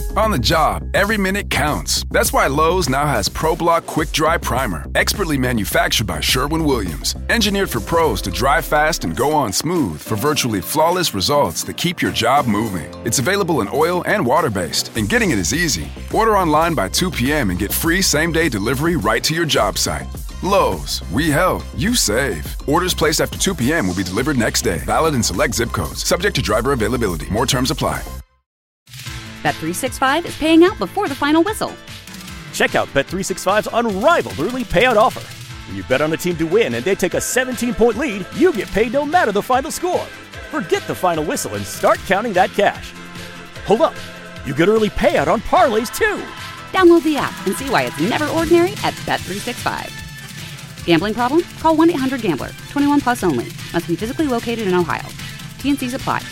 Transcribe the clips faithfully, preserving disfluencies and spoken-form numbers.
On the job, every minute counts. That's why Lowe's now has ProBlock Quick Dry Primer, expertly manufactured by Sherwin-Williams. Engineered for pros to dry fast and go on smooth for virtually flawless results that keep your job moving. It's available in oil and water-based, and getting it is easy. Order online by two p.m. and get free same-day delivery right to your job site. Lowe's, we help, you save. Orders placed after two p.m. will be delivered next day. Valid in select zip codes. Subject to driver availability. More terms apply. Bet three sixty-five is paying out before the final whistle. Check out Bet three sixty-five's unrivaled early payout offer. When you bet on a team to win and they take a seventeen-point lead, you get paid no matter the final score. Forget the final whistle and start counting that cash. Hold up. You get early payout on parlays, too. Download the app and see why it's never ordinary at Bet three sixty-five. Gambling problem? Call one eight hundred gambler. twenty-one plus only. Must be physically located in Ohio. T and Cs apply.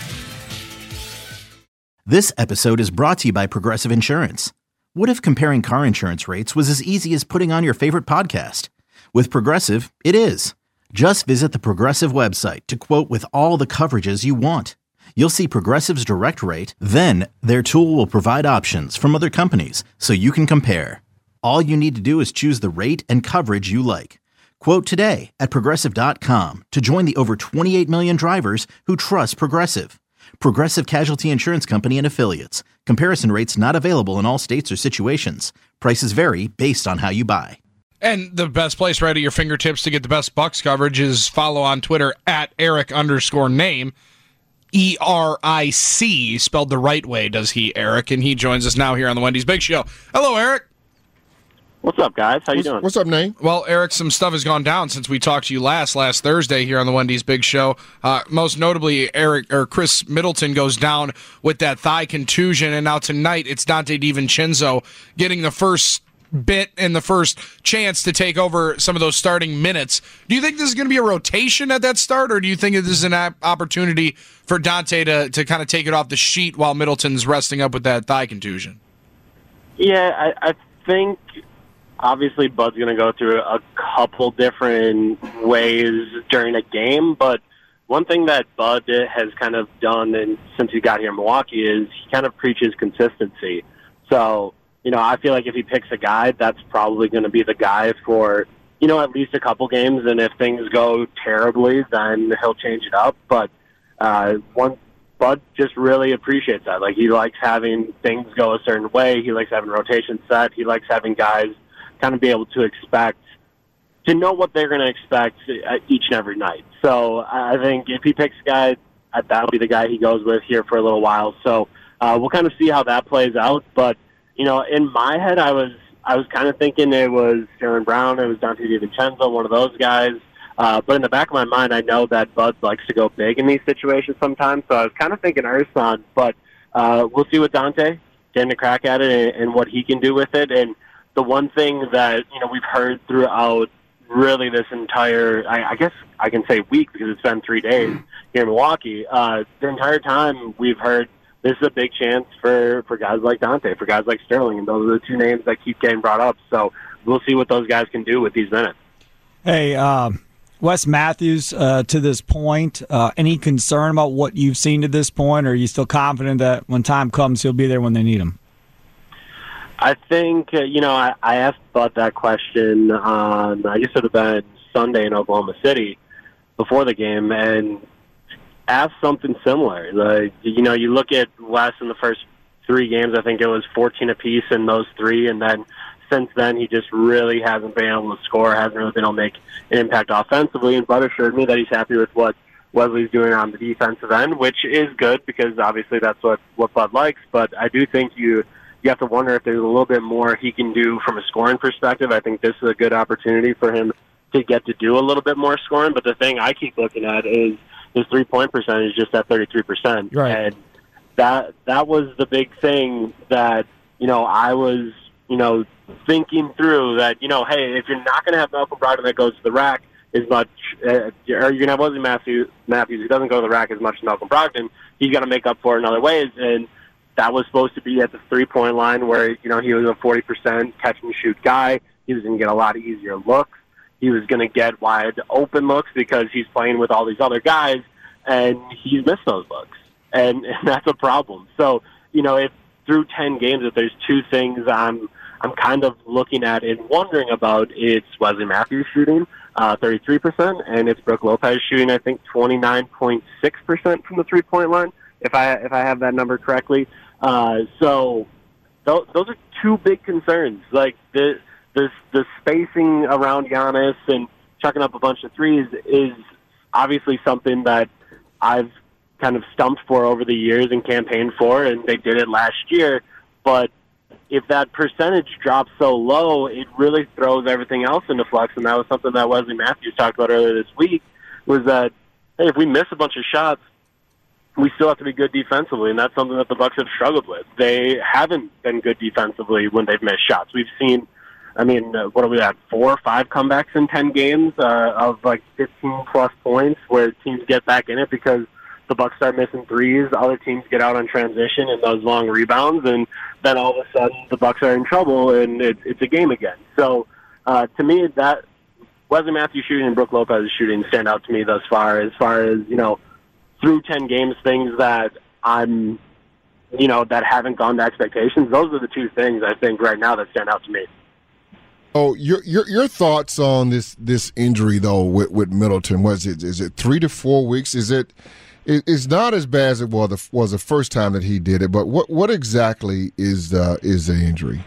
This episode is brought to you by Progressive Insurance. What if comparing car insurance rates was as easy as putting on your favorite podcast? With Progressive, it is. Just visit the Progressive website to quote with all the coverages you want. You'll see Progressive's direct rate, then their tool will provide options from other companies so you can compare. All you need to do is choose the rate and coverage you like. Quote today at Progressive dot com to join the over twenty-eight million drivers who trust Progressive. Progressive Casualty Insurance Company and Affiliates. Comparison rates not available in all states or situations. Prices vary based on how you buy. And the best place right at your fingertips to get the best Bucks coverage is follow on Twitter at Eric underscore name. E R I C, spelled the right way, does he, Eric? And he joins us now here on the Wendy's Big Show. Hello, Eric. What's up, guys? How you what's, doing? What's up, Nate? Well, Eric, some stuff has gone down since we talked to you last last Thursday here on the Wendy's Big Show. Uh, most notably, Eric or Chris Middleton goes down with that thigh contusion, and now tonight it's Donte DiVincenzo getting the first bit and the first chance to take over some of those starting minutes. Do you think this is going to be a rotation at that start, or do you think this is an opportunity for Donte to to kind of take it off the sheet while Middleton's resting up with that thigh contusion? Yeah, I, I think. Obviously, Bud's going to go through a couple different ways during a game, but one thing that Bud has kind of done and since he got here in Milwaukee is he kind of preaches consistency. So, you know, I feel like if he picks a guy, that's probably going to be the guy for, you know, at least a couple games, and if things go terribly, then he'll change it up. But uh, one Bud just really appreciates that. Like, he likes having things go a certain way. He likes having rotation set. He likes having guys kind of be able to expect, to know what they're going to expect each and every night. So I think if he picks a guy, that'll be the guy he goes with here for a little while. So uh, we'll kind of see how that plays out. But, you know, in my head, I was I was kind of thinking it was Jaylen Brown, it was Donte DiVincenzo, one of those guys. Uh, but in the back of my mind, I know that Bud likes to go big in these situations sometimes. So I was kind of thinking Ersan, but uh, we'll see with Donte, getting a crack at it and, and what he can do with it. And the one thing that, you know, we've heard throughout really this entire, I, I guess I can say week because it's been three days here in Milwaukee, uh, the entire time we've heard this is a big chance for, for guys like Donte, for guys like Sterling, and those are the two names that keep getting brought up. So we'll see what those guys can do with these minutes. Hey, uh, Wes Matthews, uh, to this point, uh, any concern about what you've seen to this point, or are you still confident that when time comes he'll be there when they need him? I think, uh, you know, I, I asked Bud that question on, I guess it would have been Sunday in Oklahoma City before the game, and asked something similar. Like, you know, you look at Wes in the first three games, I think it was fourteen apiece in those three, and then since then he just really hasn't been able to score, hasn't really been able to make an impact offensively, and Bud assured me that he's happy with what Wesley's doing on the defensive end, which is good because obviously that's what, what Bud likes, but I do think you you have to wonder if there's a little bit more he can do from a scoring perspective. I think this is a good opportunity for him to get to do a little bit more scoring. But the thing I keep looking at is his three-point percentage just at thirty-three percent. Right. And that that was the big thing that, you know, I was, you know, thinking through that, you know, hey, if you're not going to have Malcolm Brogdon that goes to the rack as much, uh, or you're going to have Wesley Matthews, Matthews who doesn't go to the rack as much as Malcolm Brogdon, he's got to make up for it in other ways. And that was supposed to be at the three-point line where, you know, he was a forty percent catch-and-shoot guy. He was going to get a lot of easier looks. He was going to get wide open looks because he's playing with all these other guys, and he's missed those looks. And, and that's a problem. So, you know, if through ten games, if there's two things I'm I'm kind of looking at and wondering about, it's Wesley Matthews shooting uh, thirty-three percent, and it's Brook Lopez shooting, I think, twenty-nine point six percent from the three-point line, if I if I have that number correctly. Uh, so th- those are two big concerns. Like the the the spacing around Giannis and chucking up a bunch of threes is obviously something that I've kind of stumped for over the years and campaigned for, and they did it last year. But if that percentage drops so low, it really throws everything else into flux, and that was something that Wesley Matthews talked about earlier this week, was that, hey, if we miss a bunch of shots, we still have to be good defensively, and that's something that the Bucks have struggled with. They haven't been good defensively when they've missed shots. We've seen, I mean, uh, what are we at, four or five comebacks in ten games uh, of like fifteen-plus points where teams get back in it because the Bucks start missing threes, other teams get out on transition and those long rebounds, and then all of a sudden the Bucks are in trouble and it, it's a game again. So uh, to me, that Wesley Matthews shooting and Brook Lopez shooting stand out to me thus far, as far as, you know, through ten games, things that I'm, you know, that haven't gone to expectations. Those are the two things I think right now that stand out to me. Oh, your your your thoughts on this this injury though with, with Middleton? Was it is it three to four weeks? Is it? It's not as bad as it was the, was the first time that he did it, but what what exactly is the is the injury?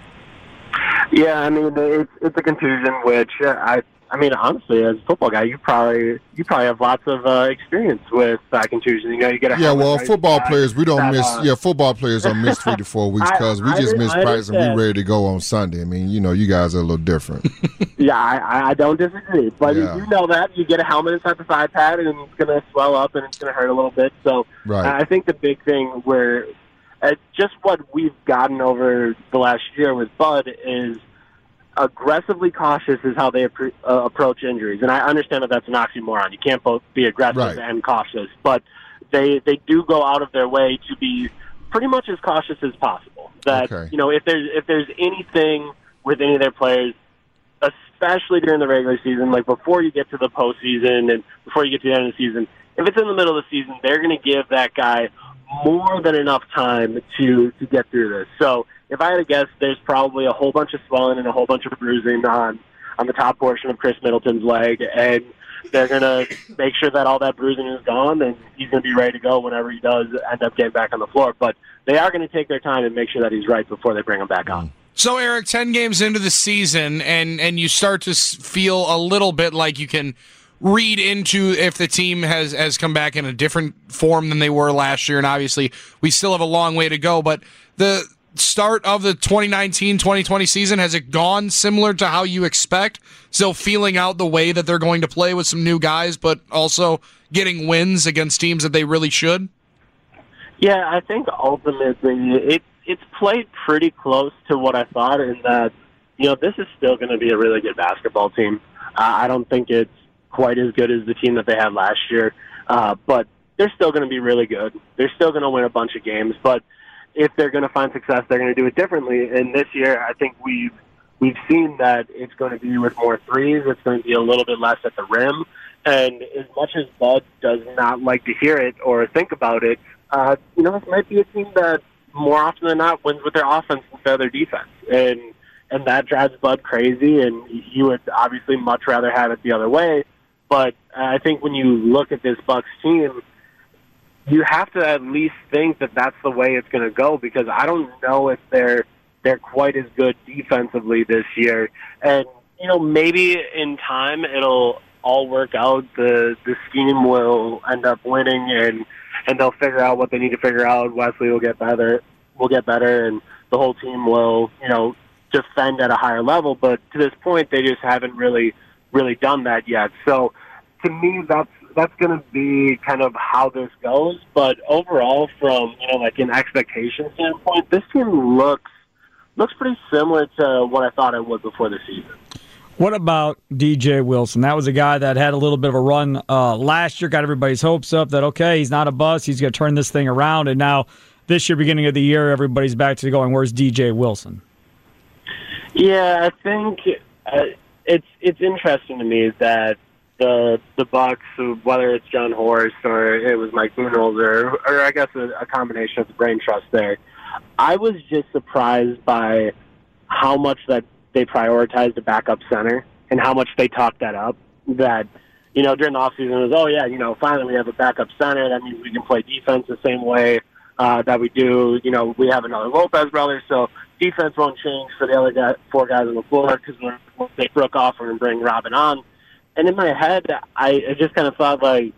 Yeah, I mean it's it's a contusion, which uh, I I mean honestly, as a football guy, you probably you probably have lots of uh, experience with uh, contusions. You know, you get a yeah. Well, right football side, players we don't that, miss. Uh, yeah, football players don't miss three to four weeks because we just miss practice and we ready to go on Sunday. I mean, you know, you guys are a little different. Yeah, I, I don't disagree. But Yeah. you know that. You get a helmet inside the thigh pad, and it's going to swell up, and it's going to hurt a little bit. So Right. I think the big thing where uh, just what we've gotten over the last year with Bud is aggressively cautious is how they appro- uh, approach injuries. And I understand that that's an oxymoron. You can't both be aggressive Right. and cautious. But they, they do go out of their way to be pretty much as cautious as possible. That, Okay. you know, if there's if there's anything with any of their players, especially during the regular season, like before you get to the postseason and before you get to the end of the season, if it's in the middle of the season, they're going to give that guy more than enough time to, to get through this. So if I had to guess, there's probably a whole bunch of swelling and a whole bunch of bruising on, on the top portion of Chris Middleton's leg, and they're going to make sure that all that bruising is gone, and he's going to be ready to go whenever he does end up getting back on the floor. But they are going to take their time and make sure that he's right before they bring him back on. So, Eric, ten games into the season, and, and you start to s- feel a little bit like you can read into if the team has, has come back in a different form than they were last year, and obviously we still have a long way to go, but the start of the twenty nineteen twenty twenty season, has it gone similar to how you expect? Still feeling out the way that they're going to play with some new guys, but also getting wins against teams that they really should? Yeah, I think ultimately it it's played pretty close to what I thought in that, you know, this is still going to be a really good basketball team. Uh, I don't think it's quite as good as the team that they had last year, uh, but they're still going to be really good. They're still going to win a bunch of games, but if they're going to find success, they're going to do it differently. And this year, I think we've we've seen that it's going to be with more threes. It's going to be a little bit less at the rim. And as much as Bud does not like to hear it or think about it, uh, you know, this might be a team that more often than not wins with their offense instead of their defense. And and that drives Bud crazy, and you would obviously much rather have it the other way. But I think when you look at this Bucks team, you have to at least think that that's the way it's going to go, because I don't know if they're they're quite as good defensively this year. And, you know, maybe in time it'll all work out. The the scheme will end up winning, and and they'll figure out what they need to figure out. Wesley will get better, will get better, and the whole team will, you know, defend at a higher level. But to this point, they just haven't really, really done that yet. So to me, that's that's going to be kind of how this goes. But overall, from, you know, like an expectation standpoint, this team looks looks pretty similar to what I thought it would before the season. What about D J Wilson? That was a guy that had a little bit of a run uh, last year, got everybody's hopes up that, okay, he's not a bust, he's going to turn this thing around, and now this year, beginning of the year, everybody's back to going, where's D J Wilson? Yeah, I think uh, it's it's interesting to me that the the Bucks, whether it's John Horst or it was Mike Budenholzer, or, or I guess a, a combination of the brain trust there, I was just surprised by how much that they prioritized a backup center and how much they talked that up. That, you know, during the offseason it was, oh, yeah, you know, finally we have a backup center. That means we can play defense the same way uh, that we do. You know, we have another Lopez brother, so defense won't change for the other guy, four guys on the floor because we'll take Brooke off and bring Robin on. And in my head, I, I just kind of thought, like,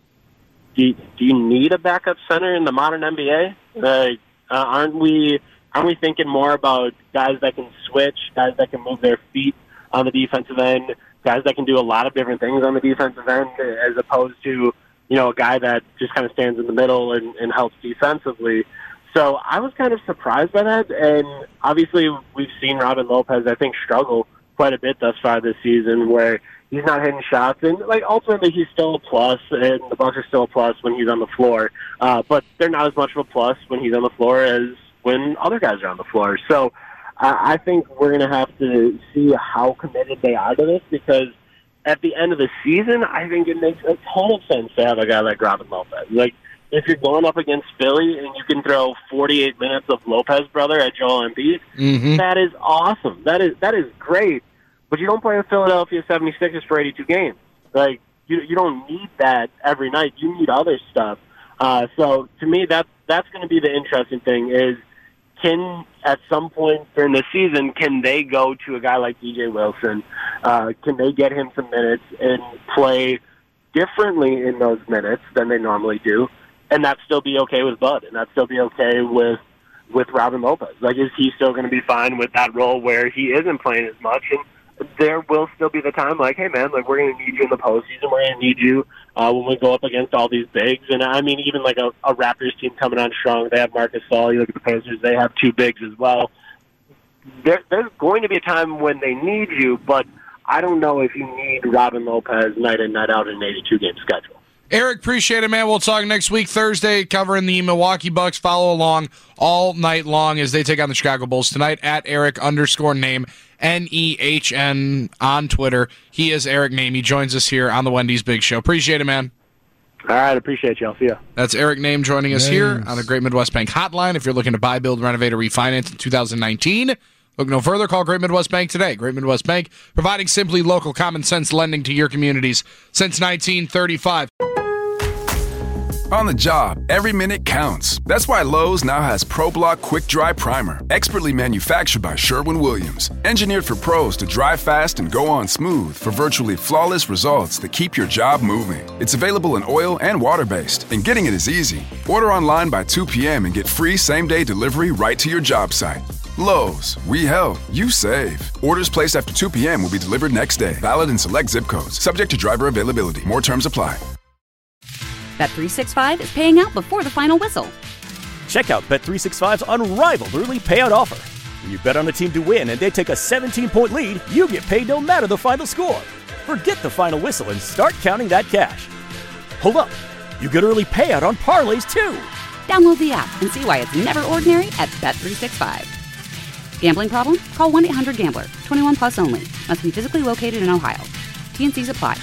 do you, do you need a backup center in the modern N B A? Like, uh, aren't we aren't we thinking more about guys that can switch, guys that can move their feet on the defensive end, guys that can do a lot of different things on the defensive end, as opposed to, you know, a guy that just kind of stands in the middle and, and helps defensively? So I was kind of surprised by that, and obviously we've seen Robin Lopez, I think, struggle quite a bit thus far this season, where he's not hitting shots, and like ultimately he's still a plus, and the Bucks are still a plus when he's on the floor. Uh, but they're not as much of a plus when he's on the floor as when other guys are on the floor. So uh, I think we're going to have to see how committed they are to this, because at the end of the season, I think it makes a ton of sense to have a guy like Robin Lopez. Like, if you're going up against Philly and you can throw forty-eight minutes of Lopez brother at Joel Embiid, mm-hmm. that is awesome. That is that is great. But you don't play with Philadelphia seventy-sixers for eighty-two games. Like, you you don't need that every night. You need other stuff. Uh, so to me, that's that's going to be the interesting thing. Is can at some point during the season can they go to a guy like D J Wilson? Uh, can they get him some minutes and play differently in those minutes than they normally do? And that still be okay with Bud, and that still be okay with with Robin Lopez. Like, is he still going to be fine with that role where he isn't playing as much? And there will still be the time, like, hey, man, like, we're going to need you in the postseason. We're going to need you uh, when we go up against all these bigs. And, I mean, even, like, a, a Raptors team coming on strong, they have Marcus Gasol. You look at the Pacers, they have two bigs as well. There, there's going to be a time when they need you, but I don't know if you need Robin Lopez night in, night out in an eighty-two game schedule. Eric, appreciate it, man. We'll talk next week, Thursday, covering the Milwaukee Bucks. Follow along all night long as they take on the Chicago Bulls tonight at Eric underscore name, N E H N on Twitter. He is Eric Name. He joins us here on the Wendy's Big Show. Appreciate it, man. All right, appreciate you. I'll see you. That's Eric Name joining us Names. here on the Great Midwest Bank Hotline. If you're looking to buy, build, renovate, or refinance in two thousand nineteen, look no further. Call Great Midwest Bank today. Great Midwest Bank, providing simply local common sense lending to your communities since nineteen thirty-five. On the job, every minute counts. That's why Lowe's now has ProBlock Quick Dry Primer, expertly manufactured by Sherwin-Williams. Engineered for pros to dry fast and go on smooth for virtually flawless results that keep your job moving. It's available in oil and water-based, and getting it is easy. Order online by two p.m. and get free same-day delivery right to your job site. Lowe's, we help, you save. Orders placed after two p.m. will be delivered next day. Valid in select zip codes. Subject to driver availability. More terms apply. Bet three sixty-five is paying out before the final whistle. Check out Bet three sixty-five's unrivaled early payout offer. When you bet on a team to win and they take a seventeen-point lead, you get paid no matter the final score. Forget the final whistle and start counting that cash. Hold up. You get early payout on parlays, too. Download the app and see why it's never ordinary at Bet three sixty-five. Gambling problem? Call one eight hundred gambler. twenty-one plus only. Must be physically located in Ohio. T and C's apply.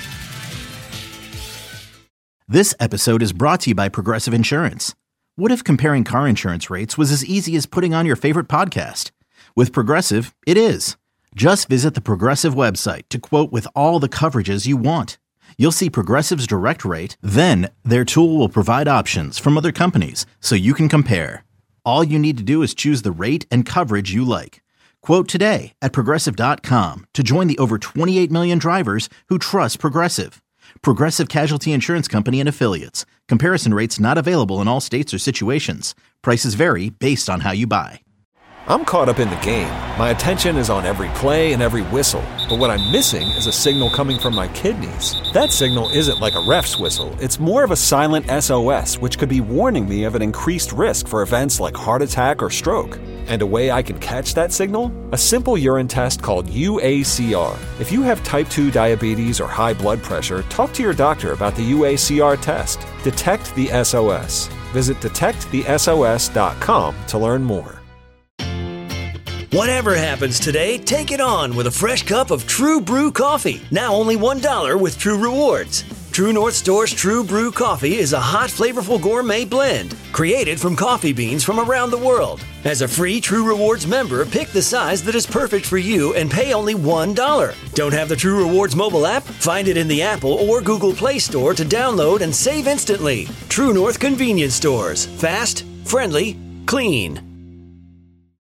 This episode is brought to you by Progressive Insurance. What if comparing car insurance rates was as easy as putting on your favorite podcast? With Progressive, it is. Just visit the Progressive website to quote with all the coverages you want. You'll see Progressive's direct rate, then their tool will provide options from other companies so you can compare. All you need to do is choose the rate and coverage you like. Quote today at Progressive dot com to join the over twenty-eight million drivers who trust Progressive. Progressive Casualty Insurance Company and Affiliates. Comparison rates not available in all states or situations. Prices vary based on how you buy. I'm caught up in the game. My attention is on every play and every whistle. But what I'm missing is a signal coming from my kidneys. That signal isn't like a ref's whistle. It's more of a silent S O S, which could be warning me of an increased risk for events like heart attack or stroke. And a way I can catch that signal? A simple urine test called U A C R. If you have type two diabetes or high blood pressure, talk to your doctor about the U A C R test. Detect the S O S. Visit detect the S O S dot com to learn more. Whatever happens today, take it on with a fresh cup of True Brew coffee. Now only one dollar with True Rewards. True North Store's True Brew Coffee is a hot, flavorful gourmet blend created from coffee beans from around the world. As a free True Rewards member, pick the size that is perfect for you and pay only one dollar. Don't have the True Rewards mobile app? Find it in the Apple or Google Play Store to download and save instantly. True North Convenience Stores. Fast, friendly, clean.